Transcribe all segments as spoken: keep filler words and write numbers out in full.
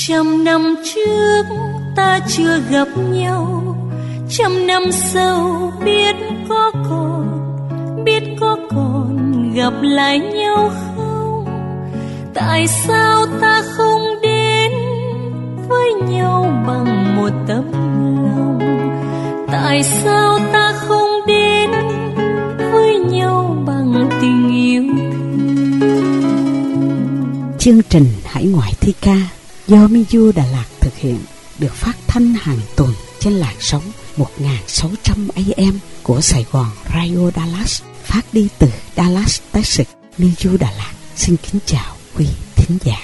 Trăm năm trước ta chưa gặp nhau, trăm năm sau biết có còn, biết có còn gặp lại nhau không? Tại sao ta không đến với nhau bằng một tấm lòng? Tại sao ta không đến với nhau bằng tình yêu thương? Chương trình Hải Ngoại Thi Ca do Miu Đà Lạt thực hiện được phát thanh hàng tuần trên làn sóng một nghìn sáu trăm A M của Sài Gòn Radio Dallas, phát đi từ Dallas, Texas. Miu Đà Lạt xin kính chào quý thính giả.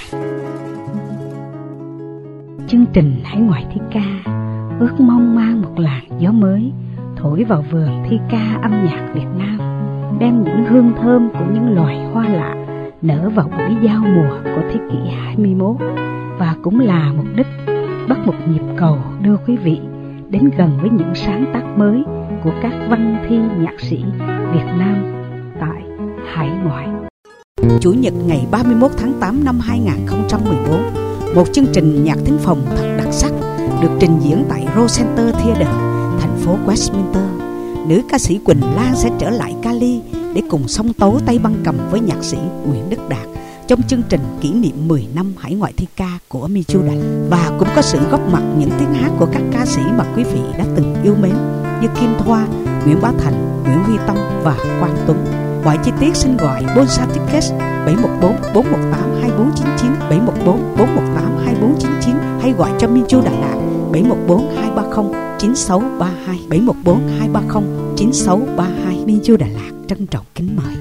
Chương trình Hải Ngoại Thi Ca ước mong mang một làn gió mới thổi vào vườn thi ca âm nhạc Việt Nam, đem những hương thơm của những loài hoa lạ nở vào buổi giao mùa của thế kỷ hai mươi mốt, và cũng là mục đích bắt một nhịp cầu đưa quý vị đến gần với những sáng tác mới của các văn thi nhạc sĩ Việt Nam tại hải ngoại. Chủ nhật ngày ba mươi mốt tháng tám năm hai nghìn không trăm mười bốn, một chương trình nhạc thính phòng thật đặc sắc được trình diễn tại Rose Center Theater, thành phố Westminster. Nữ ca sĩ Quỳnh Lan sẽ trở lại Cali để cùng song tấu tay băng cầm với nhạc sĩ Nguyễn Đức Đạt trong chương trình kỷ niệm mười năm Hải Ngoại Thi Ca của Miu Đà Lạt, và cũng có sự góp mặt những tiếng hát của các ca sĩ mà quý vị đã từng yêu mến như Kim Thoa, Nguyễn Bá Thành, Nguyễn Huy Tâm và Quang Tuấn. Mọi chi tiết xin gọi Bonsa Tickets bảy một bốn bốn một tám hai bốn chín chín, bảy một bốn bốn một tám hai bốn chín chín, hay gọi cho Miu Đà Lạt bảy một bốn hai ba không chín sáu ba hai, bảy một bốn hai ba không chín sáu ba hai. Miu Đà Lạt trân trọng kính mời.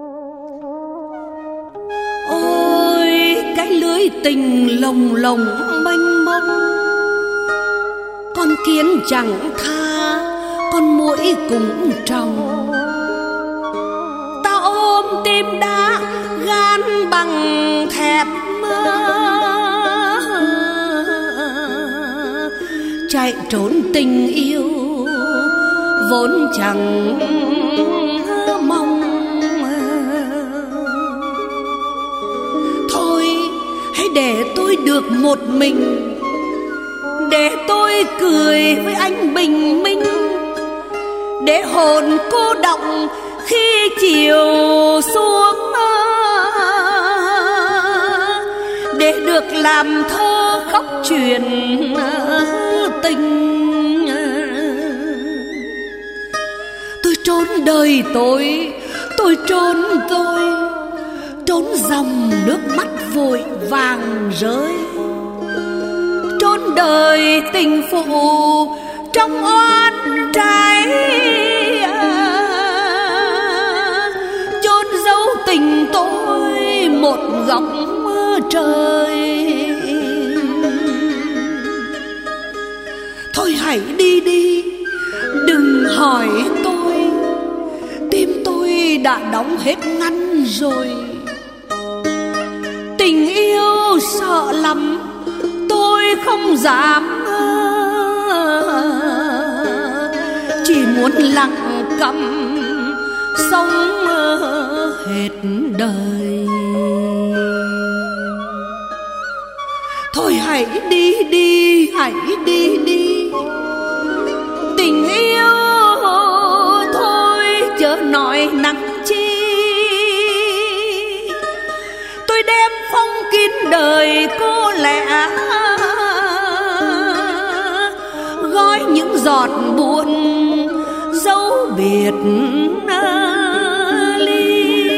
Ôi cái lưới tình lồng lồng mênh mông, con kiến chẳng tha, con muỗi cũng tròng. Ta ôm tim đá gan bằng thép mơ, chạy trốn tình yêu vốn chẳng mong. Thôi hãy để tôi được một mình, để tôi cười với anh bình minh, để hồn cô động khi chiều xuống, để được làm thơ khóc chuyện tình. Tôi trốn đời tôi, tôi trốn tôi, trốn dòng nước mắt vội vàng rơi, trốn đời tình phụ trong oan trái, chôn giấu tình tôi một góc trời. Thôi hãy đi đi, đừng hỏi tôi, tim tôi đã đóng hết ngăn rồi. Tình yêu sợ lắm, tôi không dám, chỉ muốn lặng câm sống hết đời. Thôi hãy đi đi, hãy đi đi, tình yêu thôi chớ nói nặng chi. Tôi đem phong kín đời cô lẻ, gói những giọt buồn dấu biệt ly.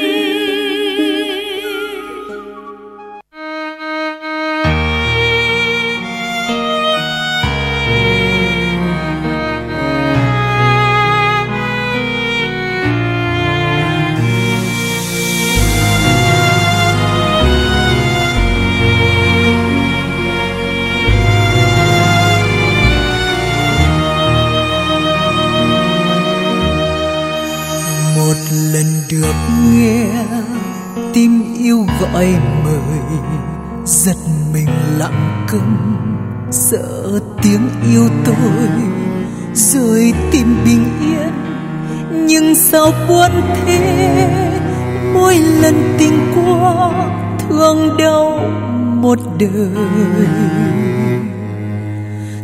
Được nghe tim yêu gọi mời, giật mình lặng câm sợ tiếng yêu tôi, rồi tìm bình yên. Nhưng sao buồn thế, mỗi lần tình qua thương đau một đời.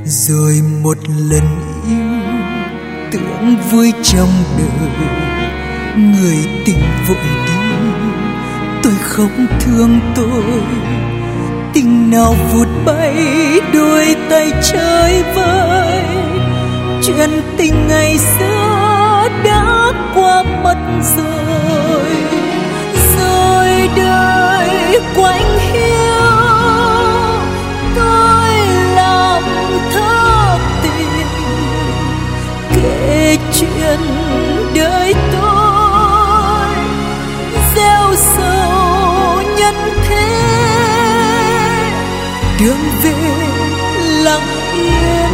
Rồi một lần yêu tưởng vui trong đời, người tình vội đi tôi không thương tôi. Tình nào vụt bay đôi tay chơi vơi, chuyện tình ngày xưa đã qua mất rồi. Rồi đời quạnh hiu tôi làm thơ tình, kể chuyện đời tôi gieo sầu nhân thế. Đường về lặng yên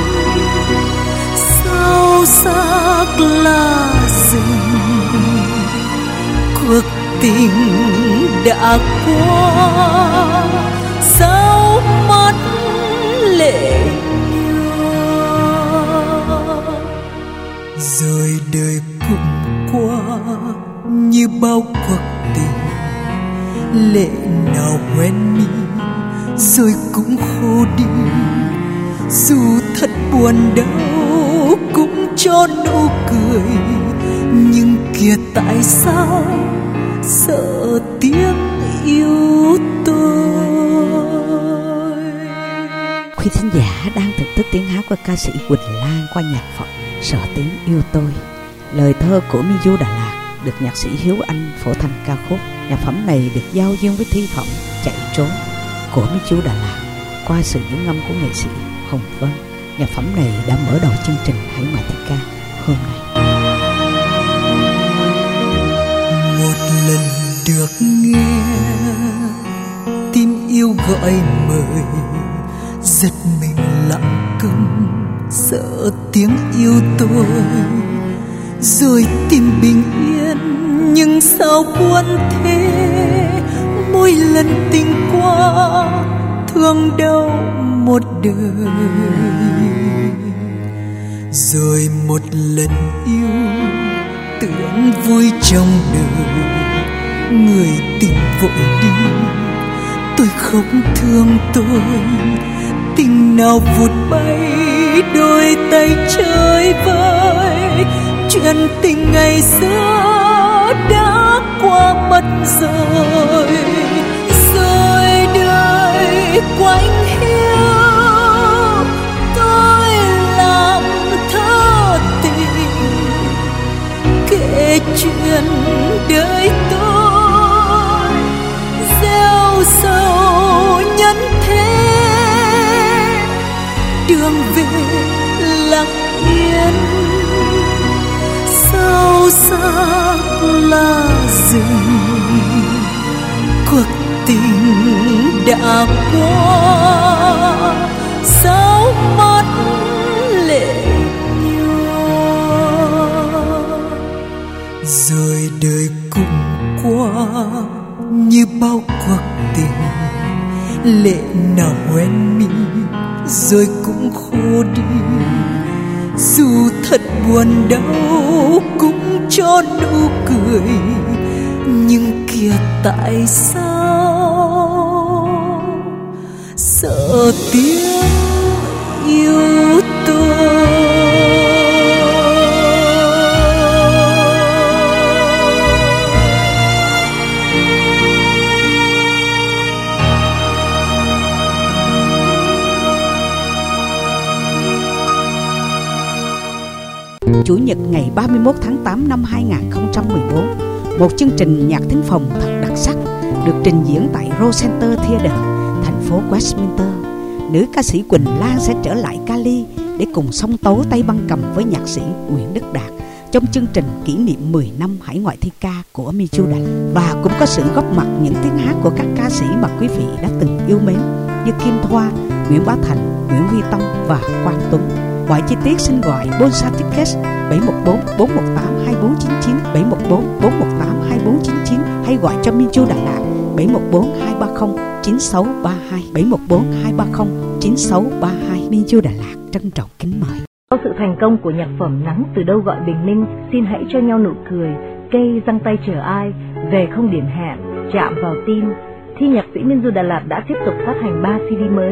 sâu sắc là rừng, cuộc tình đã qua sao mắt lệ nhòa. Rồi đời cũng qua như bao cuộc tình, lệ nào quen mi rồi cũng khô đi. Dù thật buồn đau cũng cho nụ cười, nhưng kìa tại sao sợ tiếng yêu tôi. Quý thính giả đang thưởng thức tiếng hát của ca sĩ Quỳnh Lan qua nhạc phẩm Sợ Tiếng Yêu Tôi. Lời thơ của Miu Đà Lạt được nhạc sĩ Hiếu Anh phổ thành ca khúc. Nhạc phẩm này được giao duyên với thi phẩm Chạy Trốn của Miu Đà Lạt qua sự diễn ngâm của nghệ sĩ Hồng Vân. Nhạc phẩm này đã mở đầu chương trình Hải Ngoại Thi Ca hôm nay. Một lần được nghe tim yêu gọi mời, giật mình lặng câm sợ tiếng yêu tôi. Rồi tìm bình yên nhưng sao buồn thế, mỗi lần tình qua thương đau một đời. Rồi một lần yêu tưởng vui trong đời, người tình vội đi tôi không thương tôi. Tình nào vụt bay đôi tay chơi vơi, chuyện tình ngày xưa đã qua mất rồi. Rồi đời quạnh hiu tôi làm thơ tình, kể chuyện đời tôi gieo sầu nhân thế. Đường về lặng yên sâu sắc là rừng, cuộc tình đã qua sao mắt lệ nhòa. Rồi đời cũng qua như bao cuộc tình, lệ nào quen mi rồi cũng khô đi. Dù thật buồn đau cũng cho nụ cười, nhưng kìa tại sao sợ tiếng yêu tôi. Chủ nhật ngày ba mươi mốt tháng tám năm hai nghìn không trăm mười bốn, một chương trình nhạc thính phòng thật đặc sắc được trình diễn tại Rose Center Theatre, thành phố Westminster. Nữ ca sĩ Quỳnh Lan sẽ trở lại Cali để cùng song tấu tay băng cầm với nhạc sĩ Nguyễn Đức Đạt trong chương trình kỷ niệm mười năm Hải Ngoại Thi Ca của Miu Đà Lạt. Và cũng có sự góp mặt những tiếng hát của các ca sĩ mà quý vị đã từng yêu mến như Kim Thoa, Nguyễn Bá Thành, Nguyễn Huy Tâm và Quang Tuấn. Mọi chi tiết xin gọi Bonsa Tickets bảy một bốn bốn một tám hai bốn chín chín, bảy một bốn bốn một tám hai bốn chín chín, hay gọi cho Miu Đà Lạt bảy một bốn hai ba không chín sáu ba hai, bảy một bốn hai ba không chín sáu ba hai. Miu Đà Lạt trân trọng kính mời. Sau sự thành công của nhạc phẩm Nắng Từ Đâu Gọi Bình Minh, Xin Hãy Cho Nhau Nụ Cười, Cây Giăng Tay Chờ Ai, Về Không Điểm Hẹn, Chạm Vào Tim, thì nhạc sĩ Miu Đà Lạt đã tiếp tục phát hành ba xê đê mới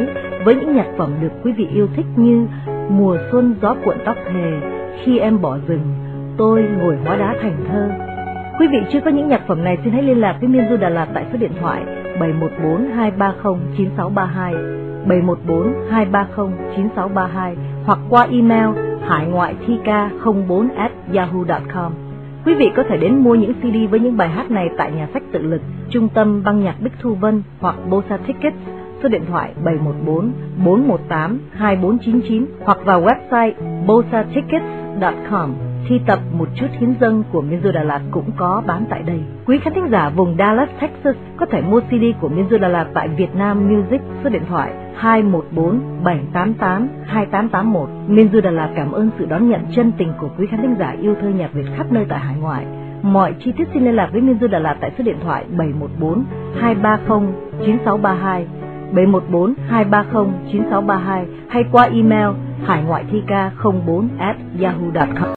với những nhạc phẩm được quý vị yêu thích như Mùa xuân gió cuộn tóc thề, Khi em bỏ rừng, Tôi ngồi hóa đá thành thơ. Quý vị chưa có những nhạc phẩm này xin hãy liên lạc với Miên Du Đà Lạt tại số điện thoại bảy một bốn hai ba không chín sáu ba hai, bảy một bốn hai ba không chín sáu ba hai hoặc qua email hải ngoại thi ca không bốn at yahoo chấm com. Quý vị có thể đến mua những xê đê với những bài hát này tại nhà sách Tự Lực, Trung tâm Băng nhạc Bích Thu Vân hoặc Bosa Tickets, số điện thoại bảy một bốn bốn một tám hai bốn chín chín hoặc vào website bosa tickets chấm com. Thi tập Một chút hiến dâng của Miên Du Đà Lạt cũng có bán tại đây. Quý khán thính giả vùng Dallas, Texas có thể mua xê đê của Miên Du Đà Lạt tại Vietnam Music, số điện thoại hai một bốn bảy tám tám hai tám tám một. Miên Du Đà Lạt cảm ơn sự đón nhận chân tình của quý khán thính giả yêu thơ nhạc Việt khắp nơi tại hải ngoại. Mọi chi tiết xin liên lạc với Miên Du Đà Lạt tại số điện thoại bảy một bốn hai ba không chín sáu ba hai, bảy một bốn hai ba không chín sáu ba hai hay qua email hải ngoại thi ca không bốn at yahoo chấm com.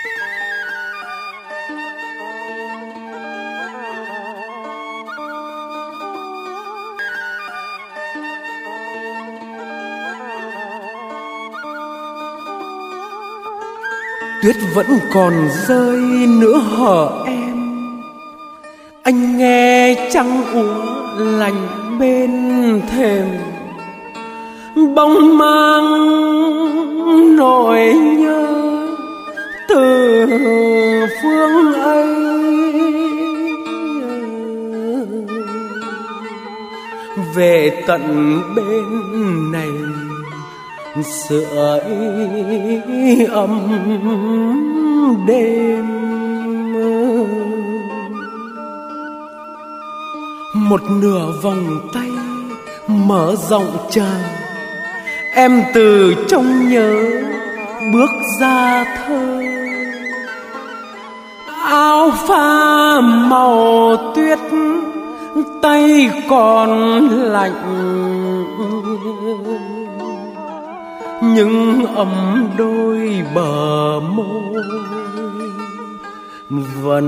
Tuyết vẫn còn rơi nữa hở em, anh nghe trăng úa lạnh bên thềm, bóng mang nỗi nhớ từ phương ấy về tận bên này. Sưởi ấm đêm, một nửa vòng tay mở rộng chờ, em từ trong nhớ bước ra thơ. Áo pha màu tuyết, tay còn lạnh, nhưng ấm đôi bờ môi vẫn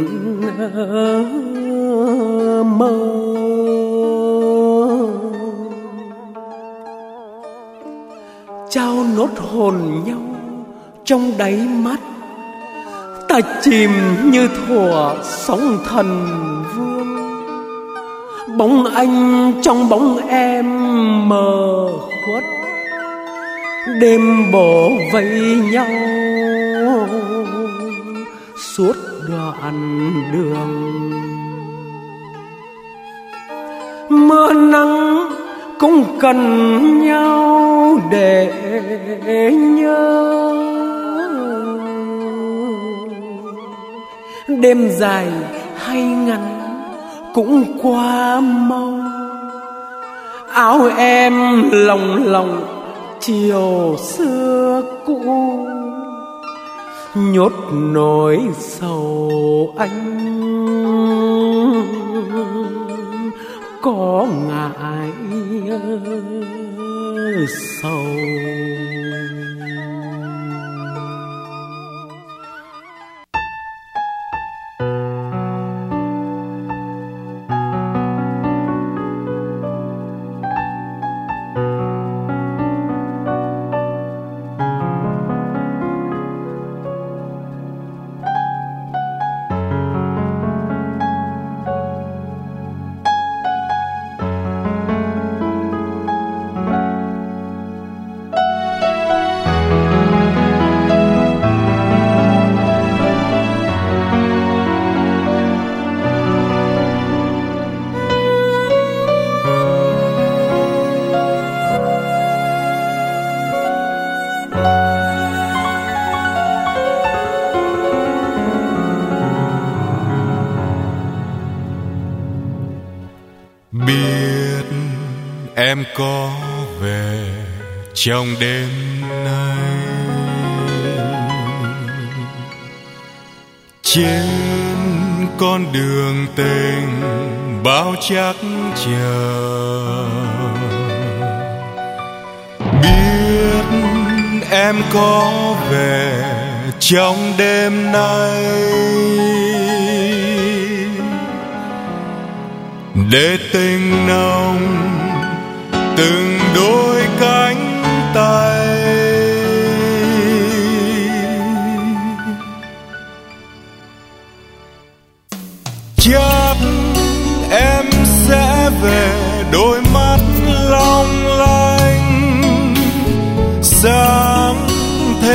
mơ. Trao nốt hồn nhau trong đáy mắt, ta chìm như thuở sóng thần vương. Bóng anh trong bóng em mờ khuất, đêm bổ vây nhau suốt đoạn đường. Mưa nắng cũng cần nhau để nhớ, đêm dài hay ngắn cũng qua mau. Áo em lồng lồng chiều xưa cũ, nhốt nỗi sầu anh có ngại sầu. Em có về trong đêm nay, trên con đường tình bao chắc chờ. Biết em có về trong đêm nay, để tình nồng từng đôi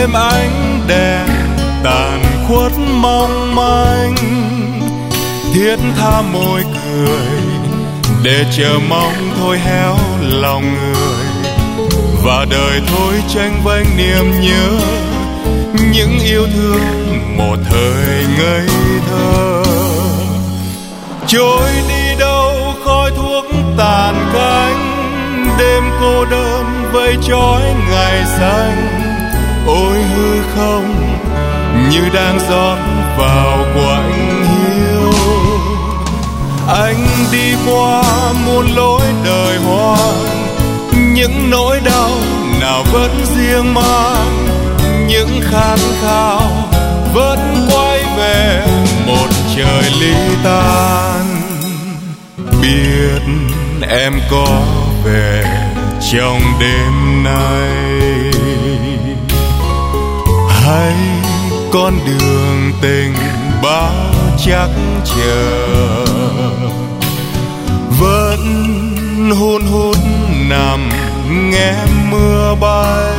đêm ánh đèn tàn khuất mong manh, thiết tha môi cười để chờ mong thôi héo lòng người, và đời thôi tranh vênh niềm nhớ những yêu thương một thời ngây thơ. Trôi đi đâu khói thuốc tàn cánh, đêm cô đơn vây trói ngày xanh. Ôi hư không như đang rót vào quạnh hiu, anh đi qua muôn lối đời hoang, những nỗi đau nào vẫn riêng mang, những khát khao vẫn quay về một trời ly tan. Biết em có về trong đêm nay, hay con đường tình bao chắc chờ vẫn hun hút nằm nghe mưa bay,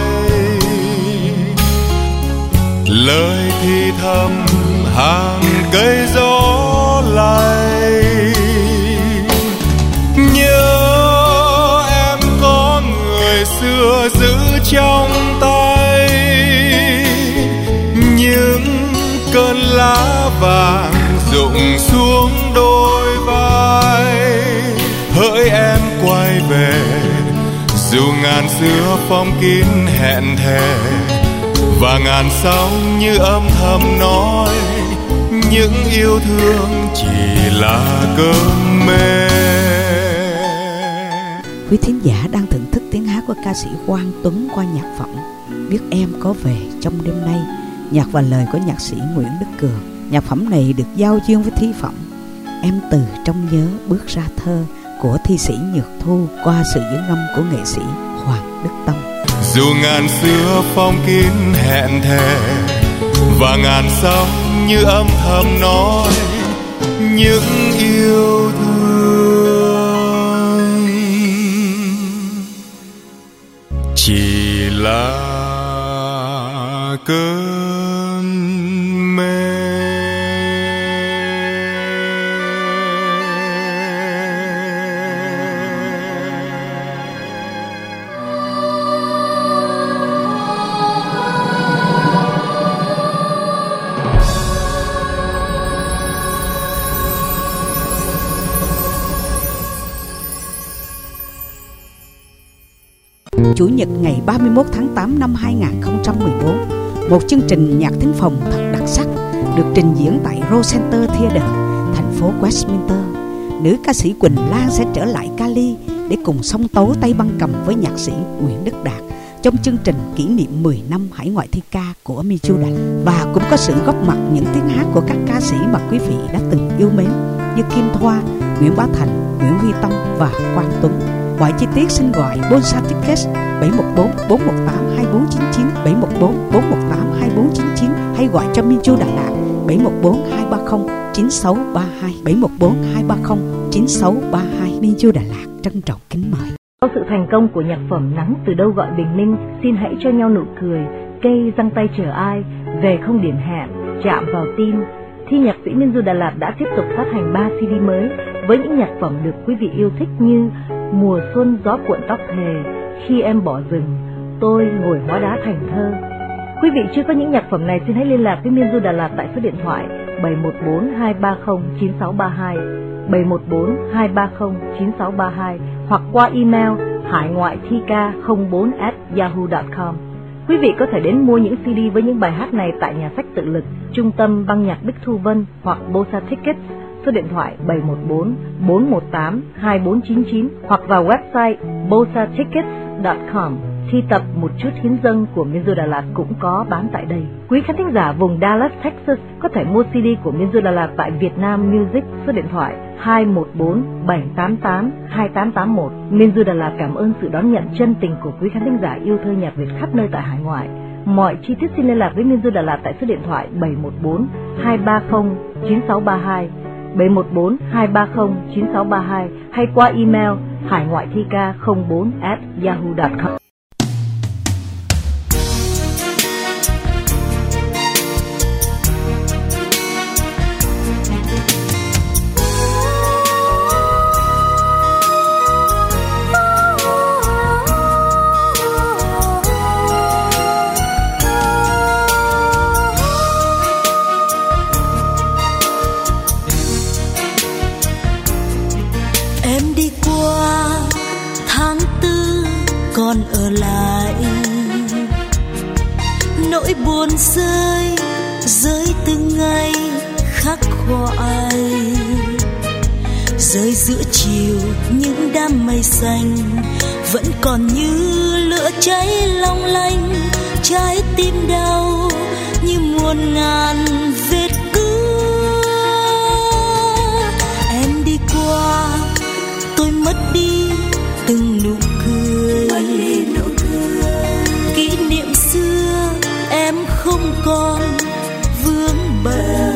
lời thì thầm hàng cây gió lay. Nhớ em có người xưa giữ trong tay những cơn lá vàng rụng xuống đôi vai. Hỡi em quay về dù ngàn xưa phong kín hẹn thề, và ngàn sóng như âm thầm nói những yêu thương chỉ là cơn mê. Quý thính giả đang thưởng thức tiếng hát của ca sĩ Quang Tuấn qua nhạc phẩm Biết Em Có Về Trong Đêm Nay, nhạc và lời của nhạc sĩ Nguyễn Đức Cường. Nhạc phẩm này được giao duyên với thi phẩm Em Từ Trong Nhớ Bước Ra Thơ của thi sĩ Nhược Thu qua sự diễn ngâm của nghệ sĩ Hoàng Đức Tâm. Dù ngàn xưa phong kín hẹn thề, và ngàn sóng như âm thầm nói những yêu thương chỉ là cơn mê. Chủ nhật ngày ba mươi mốt tháng tám năm hai nghìn không trăm mười bốn, một chương trình nhạc thính phòng thật đặc sắc được trình diễn tại Rose Center Theatre, thành phố Westminster. Nữ ca sĩ Quỳnh Lan sẽ trở lại Cali để cùng song tấu tay băng cầm với nhạc sĩ Nguyễn Đức Đạt trong chương trình kỷ niệm mười năm hải ngoại thi ca của Miju Đà Lạt. Và cũng có sự góp mặt những tiếng hát của các ca sĩ mà quý vị đã từng yêu mến như Kim Thoa, Nguyễn Bá Thành, Nguyễn Huy Tâm và Quang Tuấn. Mọi chi tiết xin gọi Bonsa Tickets bảy một bốn bốn một tám hai bốn chín chín, bảy một bốn bốn một tám hai bốn chín chín, hay gọi cho Miju Đà Lạt bảy một bốn hai ba không chín sáu ba hai, bảy một bốn hai ba không chín sáu ba hai. Miju Đà Lạt trân trọng kính mời. Sau sự thành công của nhạc phẩm Nắng Từ Đâu Gọi Bình Minh, Xin Hãy Cho Nhau Nụ Cười, Cây Giăng Tay Chờ Ai, Về Không Điểm Hẹn, Chạm Vào Tim, thì nhạc sĩ Miju Đà Lạt đã tiếp tục phát hành ba xê đê mới với những nhạc phẩm được quý vị yêu thích như Mùa Xuân Gió Cuộn Tóc Thề, Khi Em Bỏ Rừng, Tôi Ngồi Hóa Đá Thành Thơ. Quý vị chưa có những nhạc phẩm này xin hãy liên lạc với Miju Đà Lạt tại số điện thoại bảy một bốn hai ba không chín sáu ba hai, bảy một bốn hai ba không chín sáu ba hai, hoặc qua email hải ngoại thi ca không bốn at yahoo chấm com. Quý vị có thể đến mua những xê đê với những bài hát này tại nhà sách Tự Lực, Trung tâm Băng nhạc Bích Thu Vân hoặc Bosa Tickets, số điện thoại bảy một bốn bốn một tám hai bốn chín chín, hoặc vào website bosa tickets chấm com. Thi tập Một Chút Hiến Dâng của Miju Đà Lạt cũng có bán tại đây. Quý khán thính giả vùng Dallas, Texas có thể mua xê đê của Miju Đà Lạt tại Việt Nam Music, số điện thoại hai một bốn bảy tám tám hai tám tám một. Miju Đà Lạt cảm ơn sự đón nhận chân tình của quý khán thính giả yêu thơ nhạc Việt khắp nơi tại hải ngoại. Mọi chi tiết xin liên lạc với Miju Đà Lạt tại số điện thoại bảy một bốn hai ba không chín sáu ba hai, bảy một bốn hai ba không chín sáu ba hai, hay qua email hải ngoại thi ca không bốn at yahoo chấm com. còn ở lại. Nỗi buồn rơi rơi từng ngày khắc khoải, rơi giữa chiều những đám mây xanh vẫn còn như lửa cháy long lanh. Trái tim đau như muôn ngàn vết cưa. Em đi qua tôi mất đi từng nụ cười, kỷ niệm xưa em không còn vướng bận.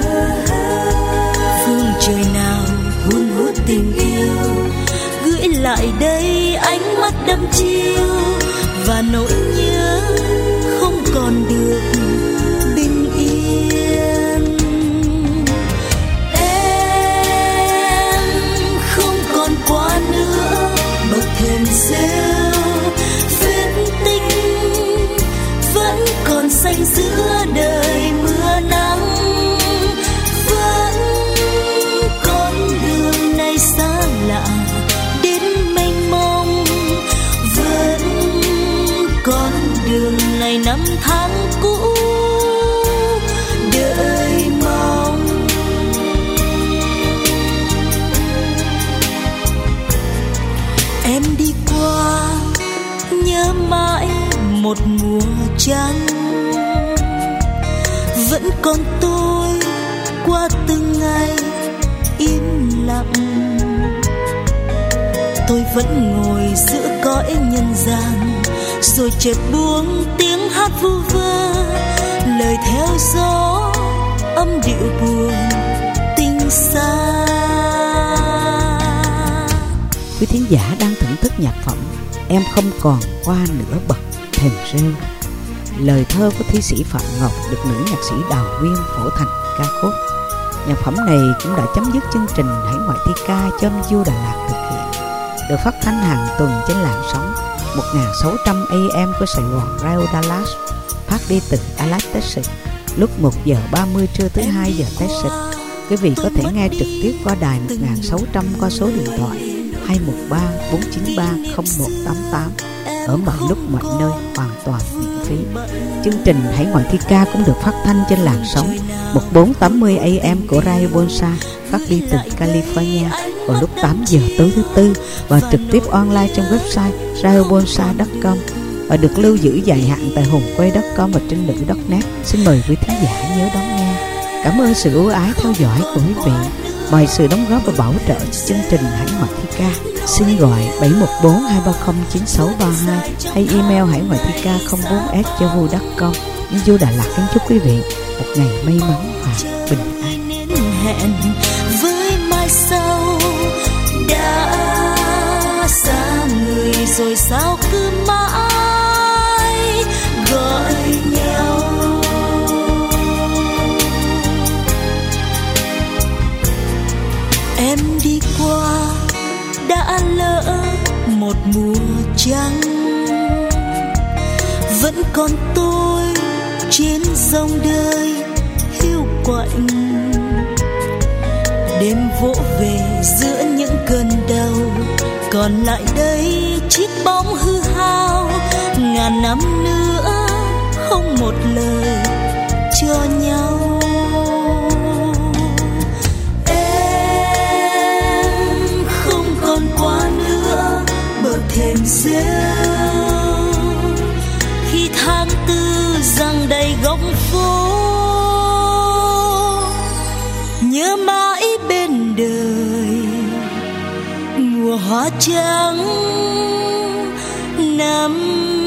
Phương trời nào hun hút tình yêu, gửi lại đây ánh mắt đăm chiêu và nỗi nhớ không còn được bình yên. Em không còn quá nữa bậc thềm rêu, vết tích vẫn còn xanh giữa đời mưa nắng. Vẫn con đường này xa lạ đến mênh mông, vẫn con đường này năm tháng cũ đợi mong. Em đi qua nhớ mãi một mùa trắng, vẫn còn tôi qua từng ngày im lặng. Tôi vẫn ngồi giữa cõi nhân gian, rồi chợt buông tiếng hát vu vơ, lời theo gió âm điệu buồn tình xa. Quý thính giả đang thưởng thức nhạc phẩm Em không còn qua nửa bậc thềm rêu. Lời thơ của thi sĩ Phạm Ngọc được nữ nhạc sĩ Đào Nguyên phổ thành ca khúc. Nhạc phẩm này cũng đã chấm dứt chương trình Hải Ngoại Thi Ca do em Du Đà Lạt thực hiện, được phát thanh hàng tuần trên làn sóng một nghìn sáu trăm A M của Sài Gòn Radio Dallas, phát đi từ Dallas, Texas, lúc một giờ ba mươi trưa tới hai giờ Texas. Quý vị có thể nghe trực tiếp qua đài một nghìn sáu trăm qua số điện thoại hai một ba bốn chín ba không một tám tám ở mọi lúc mọi nơi, hoàn toàn miễn phí. Chương trình Hải Ngoại Thi Ca cũng được phát thanh trên làn sóng một bốn tám mươi A M của Radio Bonsa, phát đi từ California vào lúc tám giờ tối thứ tư và trực tiếp online trên website radio bonsa chấm com và được lưu giữ dài hạn tại hùng quay chấm com và trên nữ chấm net. Xin mời quý thính giả nhớ đón nghe. Cảm ơn sự ưu ái theo dõi của quý vị. Mọi sự đóng góp và bảo trợ cho chương trình Hải Ngoại Thi Ca xin gọi bảy một bốn hai ba không chín sáu ba hai hay email hải ngoại thi ca không bốn a t yahoo chấm com. Nhưng Du Đà Lạt kính chúc quý vị một ngày may mắn và bình an. Hẹn với mai sau đã xa người rồi sao cứ mãi gọi nhau. Em đi qua đã lỡ một mùa trắng, vẫn còn tôi trên dòng đời hiu quạnh. Đêm vỗ về giữa những cơn đau, còn lại đây chiếc bóng hư hao. Ngàn năm nữa không một lời cho nhau. Thềm rêu khi tháng tư giăng đầy góc phố, nhớ mãi bên đời mùa hoa trắng năm